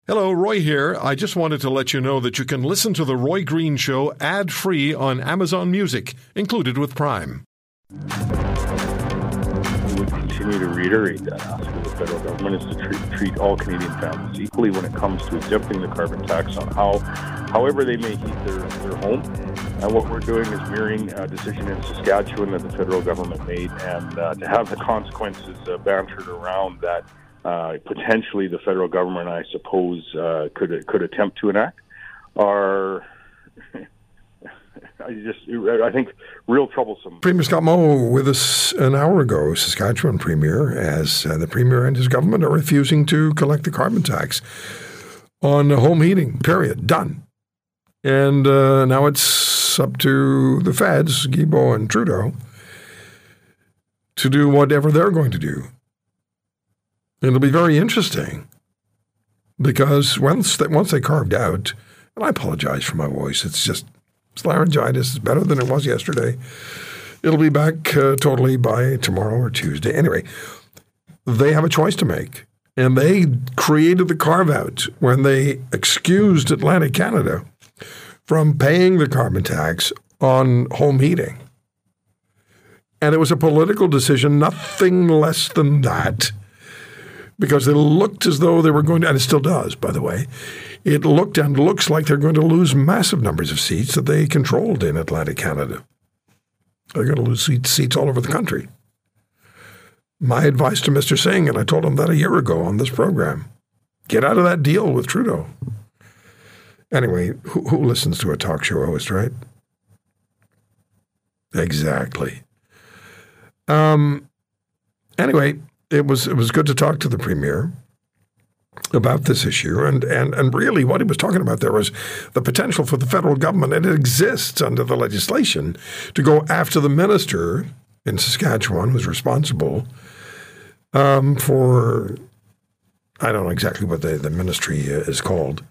Hello, Roy here. I just wanted to let you know that you can listen to The Roy Green Show ad-free on Amazon Music, included with Prime. We would continue to reiterate that ask of the federal government is to treat all Canadian families equally when it comes to exempting the carbon tax on however they may heat their home. And what we're doing is mirroring a decision in Saskatchewan that the federal government made, and to have the consequences bantered around that potentially the federal government, I suppose, could attempt to enact are, I think, real troublesome. Premier Scott Moe with us an hour ago, Saskatchewan Premier, as the Premier and his government are refusing to collect the carbon tax on home heating, period, done. And now it's up to the feds, Guilbeault and Trudeau, to do whatever they're going to do. It'll be very interesting because once they carved out, and I apologize for my voice, it's laryngitis. It's better than it was yesterday. It'll be back totally by tomorrow or Tuesday. Anyway, they have a choice to make, and they created the carve-out when they excused Atlantic Canada from paying the carbon tax on home heating. And it was a political decision, nothing less than that. Because it looked as though they were going to, and it still does, by the way, it looked and looks like they're going to lose massive numbers of seats that they controlled in Atlantic Canada. They're going to lose seats all over the country. My advice to Mr. Singh, and I told him that a year ago on this program, get out of that deal with Trudeau. Anyway, who listens to a talk show host, right? Exactly. Anyway, It was good to talk to the Premier about this issue. And really what he was talking about there was the potential for the federal government, and it exists under the legislation, to go after the minister in Saskatchewan who's responsible for, I don't know exactly what the ministry is called,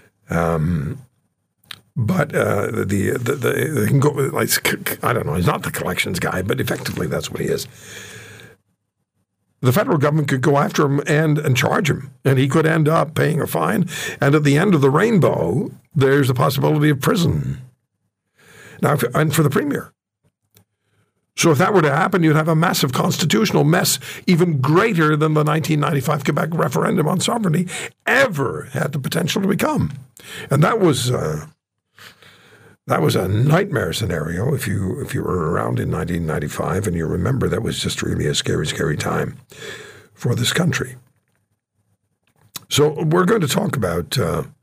but they can go, like, I don't know, he's not the collections guy, but effectively that's what he is. The federal government could go after him and charge him, and he could end up paying a fine. And at the end of the rainbow, there's a possibility of prison. Now, and for the Premier. So if that were to happen, you'd have a massive constitutional mess, even greater than the 1995 Quebec referendum on sovereignty ever had the potential to become. And that was a nightmare scenario. If you were around in 1995 and you remember, that was just really a scary, scary time for this country. So we're going to talk about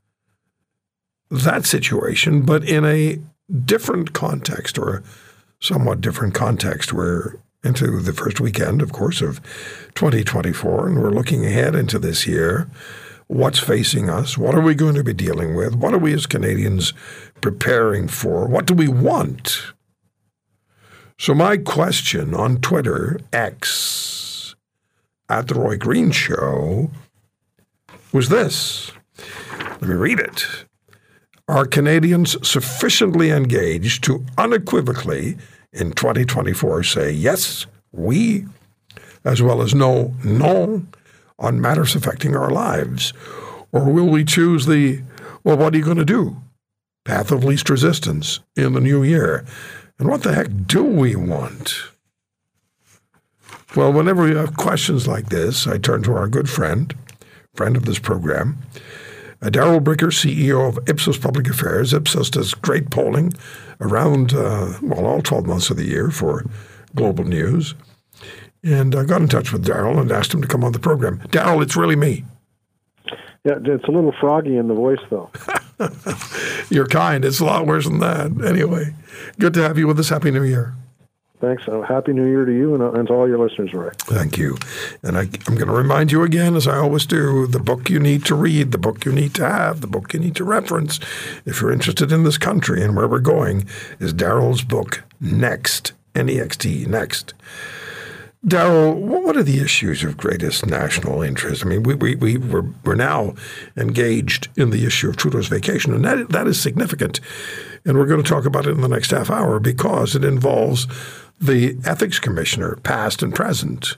that situation, but in a different context, or a somewhat different context. We're into the first weekend, of course, of 2024, and we're looking ahead into this year. What's facing us? What are we going to be dealing with? What are we as Canadians preparing for? What do we want? So my question on Twitter, X, at The Roy Green Show, was this. Let me read it. Are Canadians sufficiently engaged to unequivocally in 2024 say yes, we, as well as no, on matters affecting our lives? Or will we choose what are you going to do? Path of least resistance in the new year. And what the heck do we want? Well, whenever we have questions like this, I turn to our good friend of this program, Darrell Bricker, CEO of Ipsos Public Affairs. Ipsos does great polling around, all 12 months of the year for global news. And I got in touch with Darrell and asked him to come on the program. Darrell, it's really me. Yeah, it's a little froggy in the voice, though. You're kind. It's a lot worse than that. Anyway, good to have you with us. Happy New Year. Thanks. Happy New Year to you and to all your listeners, Roy. Thank you. And I'm going to remind you again, as I always do, the book you need to read, the book you need to have, the book you need to reference, if you're interested in this country and where we're going, is Darrell's book, Next, N-E-X-T, Next. Darrell, what are the issues of greatest national interest? I mean, we're now engaged in the issue of Trudeau's vacation, and that is significant. And we're going to talk about it in the next half hour because it involves the ethics commissioner, past and present,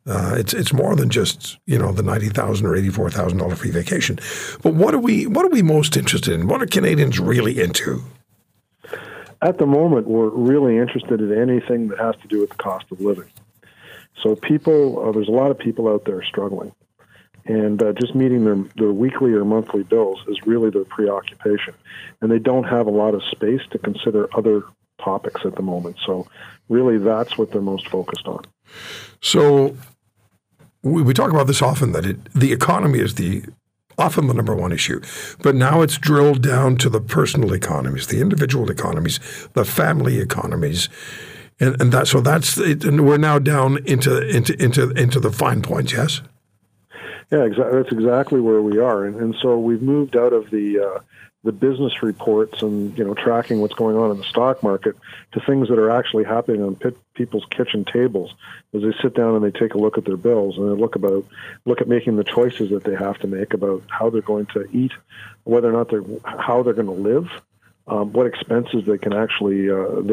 It's more than just the $90,000 or $84,000 free vacation. But what are we most interested in? What are Canadians really into? At the moment, we're really interested in anything that has to do with the cost of living. So there's a lot of people out there struggling, and just meeting their weekly or monthly bills is really their preoccupation, and they don't have a lot of space to consider other topics at the moment. So really, that's what they're most focused on. So we talk about this often, that the economy is often the number one issue, but now it's drilled down to the personal economies, the individual economies, the family economies, and that's it. And we're now down into the fine points. Yes. Yeah, that's exactly where we are, and so we've moved out of the business reports and tracking what's going on in the stock market to things that are actually happening on people's kitchen tables as they sit down and they take a look at their bills and they look at making the choices that they have to make about how they're going to eat, whether or not how they're going to live, what expenses they can actually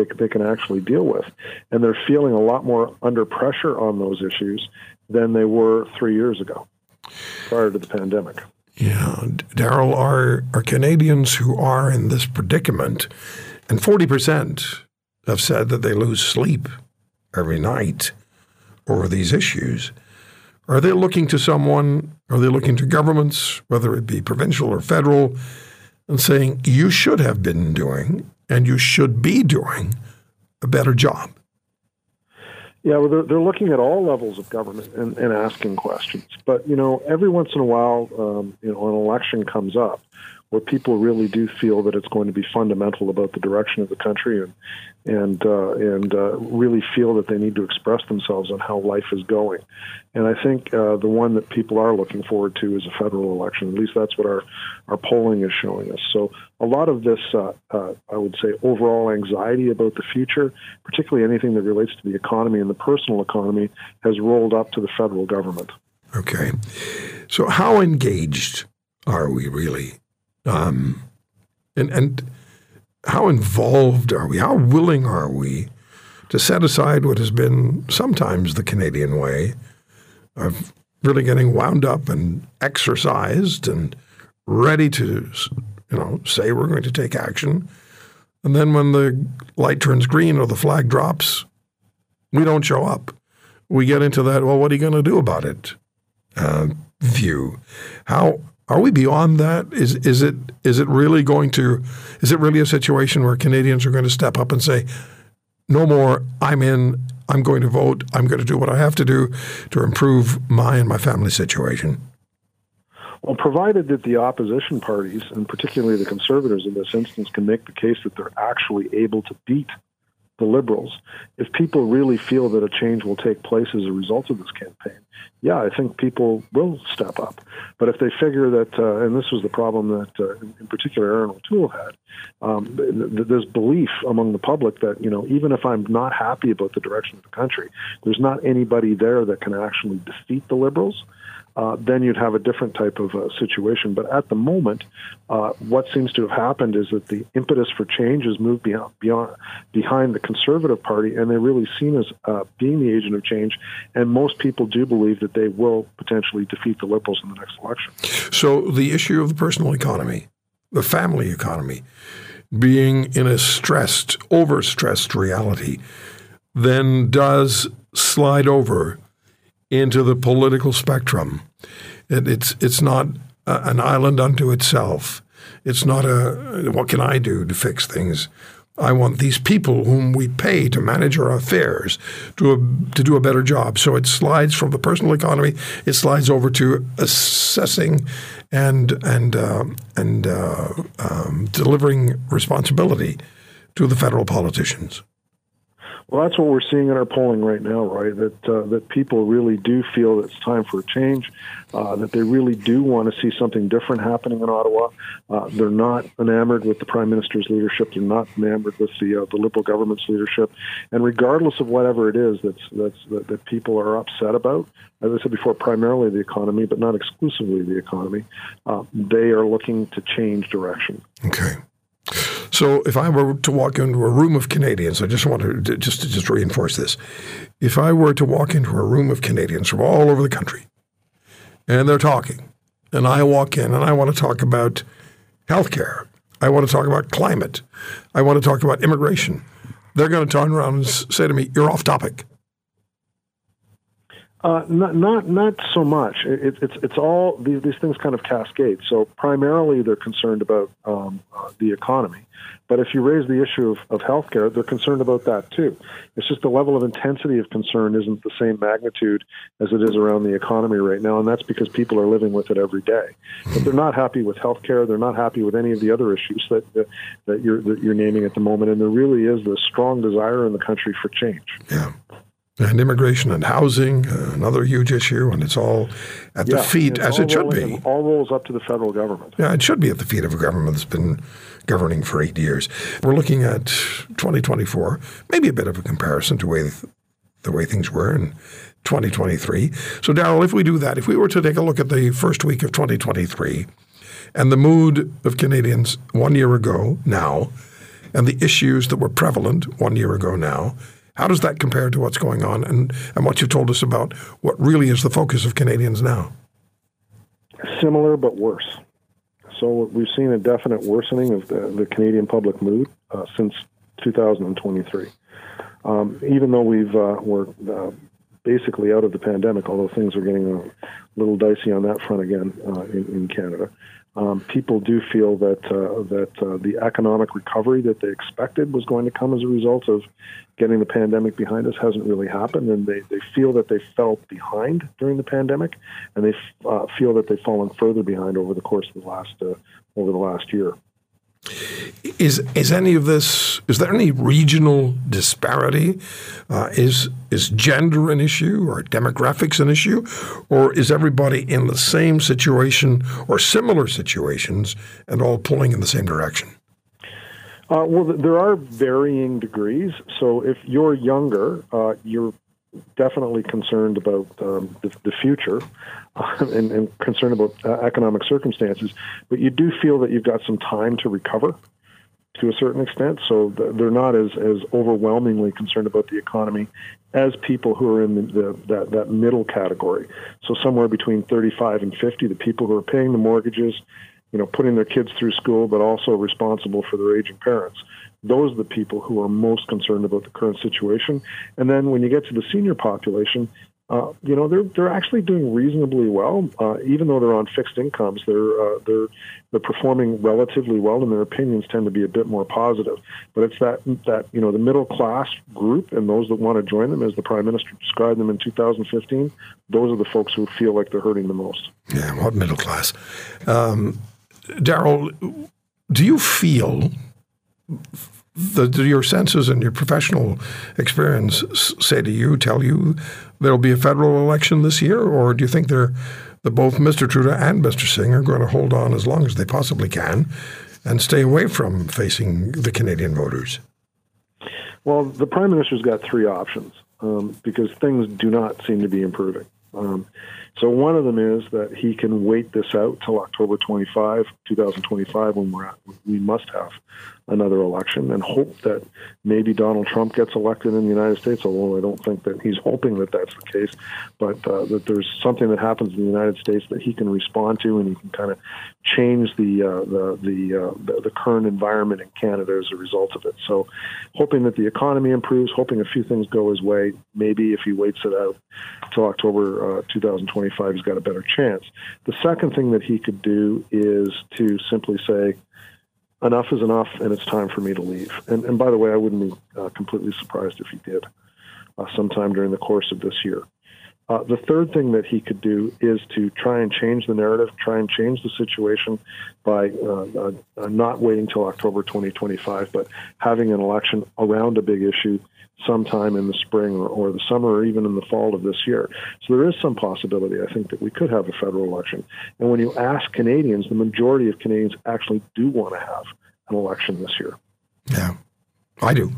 deal with, and they're feeling a lot more under pressure on those issues than they were 3 years ago, prior to the pandemic. Yeah, Daryl, are Canadians who are in this predicament, and 40% have said that they lose sleep every night over these issues. Are they looking to someone? Are they looking to governments, whether it be provincial or federal, and saying you should have been doing and you should be doing a better job? Yeah, well, they're looking at all levels of government and asking questions. But, every once in a while, an election comes up where people really do feel that it's going to be fundamental about the direction of the country and really feel that they need to express themselves on how life is going. And I think the one that people are looking forward to is a federal election. At least that's what our polling is showing us. So a lot of this, I would say, overall anxiety about the future, particularly anything that relates to the economy and the personal economy, has rolled up to the federal government. Okay. So how engaged are we really? And how involved are we? How willing are we to set aside what has been sometimes the Canadian way of really getting wound up and exercised and ready to, say we're going to take action. And then when the light turns green or the flag drops, we don't show up. We get into that, well, what are you going to do about it view. How are we beyond that? Is it really a situation where Canadians are going to step up and say, no more, I'm going to vote, I'm going to do what I have to do to improve my and my family situation? Well, provided that the opposition parties, and particularly the Conservatives in this instance, can make the case that they're actually able to beat the Liberals, if people really feel that a change will take place as a result of this campaign, yeah, I think people will step up. But if they figure that, and this was the problem that in particular Erin O'Toole had, there's belief among the public that, even if I'm not happy about the direction of the country, there's not anybody there that can actually defeat the Liberals, then you'd have a different type of situation. But at the moment, what seems to have happened is that the impetus for change has moved behind the Conservative Party, and they're really seen as being the agent of change. And most people do believe that they will potentially defeat the Liberals in the next election. So the issue of the personal economy, the family economy, being in a overstressed reality, then does slide over into the political spectrum. It's not an island unto itself. It's not what can I do to fix things? I want these people whom we pay to manage our affairs to do a better job. So it slides from the personal economy. It slides over to assessing and delivering responsibility to the federal politicians. Well, that's what we're seeing in our polling right now, Roy, that people really do feel that it's time for a change, that they really do want to see something different happening in Ottawa. They're not enamored with the Prime Minister's leadership. They're not enamored with the Liberal government's leadership. And regardless of whatever it is that people are upset about, as I said before, primarily the economy, but not exclusively the economy, they are looking to change direction. Okay. So if I were to walk into a room of Canadians, I just want to just reinforce this. If I were to walk into a room of Canadians from all over the country, and they're talking, and I walk in and I want to talk about healthcare, I want to talk about climate, I want to talk about immigration, they're going to turn around and say to me, "You're off topic." Not so much. It's all these things kind of cascade. So primarily they're concerned about the economy, but if you raise the issue of healthcare, they're concerned about that too. It's just the level of intensity of concern isn't the same magnitude as it is around the economy right now, and that's because people are living with it every day. But they're not happy with healthcare. They're not happy with any of the other issues that you're naming at the moment, and there really is this strong desire in the country for change. Yeah. And immigration and housing, another huge issue, and it's all at the feet, as it should be. It all rolls up to the federal government. Yeah, it should be at the feet of a government that's been governing for 8 years. We're looking at 2024, maybe a bit of a comparison to the way things were in 2023. So, Darrell, if we do that, if we were to take a look at the first week of 2023 and the mood of Canadians 1 year ago now and the issues that were prevalent 1 year ago now, how does that compare to what's going on and what you've told us about what really is the focus of Canadians now? Similar but worse. So we've seen a definite worsening of the Canadian public mood since 2023. Even though we're basically out of the pandemic, although things are getting a little dicey on that front again in Canada. People do feel that the economic recovery that they expected was going to come as a result of getting the pandemic behind us hasn't really happened, and they feel that they fell behind during the pandemic, and they feel that they've fallen further behind over the course of the last year. Is any of this? Is there any regional disparity? Is gender an issue or demographics an issue, or is everybody in the same situation or similar situations and all pulling in the same direction? Well, there are varying degrees. So if you're younger, you're definitely concerned about the future and concerned about economic circumstances, but you do feel that you've got some time to recover to a certain extent, so they're not as overwhelmingly concerned about the economy as people who are in that middle category. So somewhere between 35 and 50, the people who are paying the mortgages, putting their kids through school, but also responsible for their aging parents. Those are the people who are most concerned about the current situation. And then when you get to the senior population, they're actually doing reasonably well, even though they're on fixed incomes. They're performing relatively well, and their opinions tend to be a bit more positive. But it's that the middle class group and those that want to join them, as the Prime Minister described them in 2015. Those are the folks who feel like they're hurting the most. Yeah, what middle class? Darrell, do you feel that your senses and your professional experience tell you there'll be a federal election this year, or do you think that both Mr. Trudeau and Mr. Singh are going to hold on as long as they possibly can and stay away from facing the Canadian voters? Well, the Prime Minister's got three options because things do not seem to be improving. So one of them is that he can wait this out till October 2025, when we must have another election, and hope that maybe Donald Trump gets elected in the United States, although I don't think that he's hoping that that's the case, but that there's something that happens in the United States that he can respond to, and he can kind of change the current environment in Canada as a result of it. So hoping that the economy improves, hoping a few things go his way. Maybe if he waits it out till October 2025, he's got a better chance. The second thing that he could do is to simply say, enough is enough, and it's time for me to leave. And by the way, I wouldn't be completely surprised if he did sometime during the course of this year. The third thing that he could do is to try and change the narrative, try and change the situation by not waiting till October 2025, but having an election around a big issue sometime in the spring or the summer or even in the fall of this year. So there is some possibility, I think, that we could have a federal election. And when you ask Canadians, the majority of Canadians actually do want to have an election this year. Yeah, I do.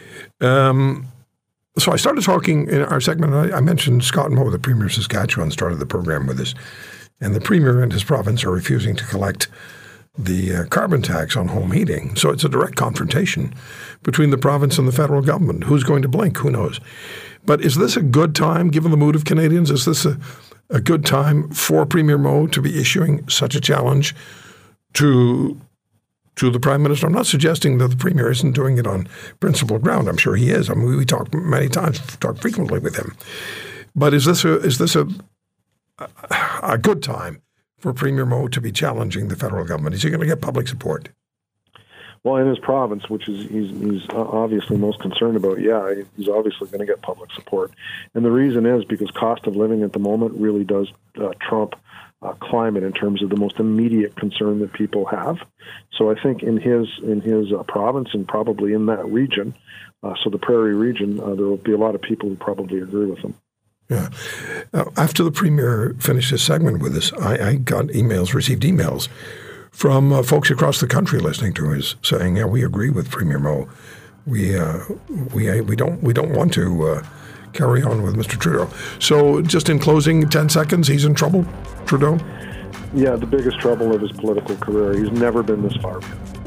So I started talking in our segment, I mentioned Scott Moe, the Premier of Saskatchewan, started the program with us. And the Premier and his province are refusing to collect the carbon tax on home heating. So it's a direct confrontation between the province and the federal government. Who's going to blink? Who knows? But is this a good time, given the mood of Canadians? Is this a good time for Premier Moe to be issuing such a challenge to the Prime Minister? I'm not suggesting that the Premier isn't doing it on principled ground. I'm sure he is. I mean, we talk many times, talk frequently with him. But is this a good time for Premier Moe to be challenging the federal government? Is he going to get public support? Well, in his province, which is he's obviously most concerned about, he's obviously going to get public support. And the reason is because cost of living at the moment really does trump climate in terms of the most immediate concern that people have. So I think in his province and probably in that region, so the Prairie region, there will be a lot of people who probably agree with him. Yeah. After the Premier finished his segment with us, I received emails from folks across the country listening to us saying, "Yeah, we agree with Premier Moe. We don't want to carry on with Mr. Trudeau." So, just in closing, 10 seconds, he's in trouble, Trudeau? Yeah, the biggest trouble of his political career. He's never been this far.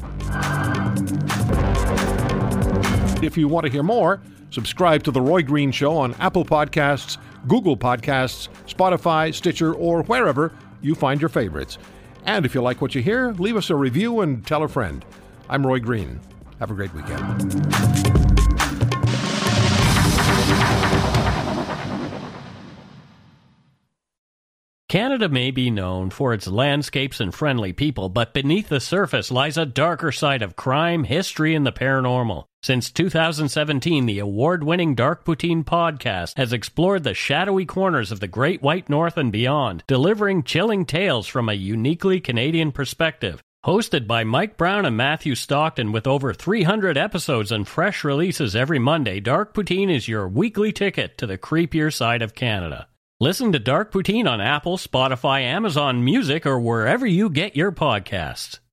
If you want to hear more, subscribe to The Roy Green Show on Apple Podcasts, Google Podcasts, Spotify, Stitcher, or wherever you find your favorites. And if you like what you hear, leave us a review and tell a friend. I'm Roy Green. Have a great weekend. Canada may be known for its landscapes and friendly people, but beneath the surface lies a darker side of crime, history, and the paranormal. Since 2017, the award-winning Dark Poutine podcast has explored the shadowy corners of the Great White North and beyond, delivering chilling tales from a uniquely Canadian perspective. Hosted by Mike Brown and Matthew Stockton with over 300 episodes and fresh releases every Monday, Dark Poutine is your weekly ticket to the creepier side of Canada. Listen to Dark Poutine on Apple, Spotify, Amazon Music, or wherever you get your podcasts.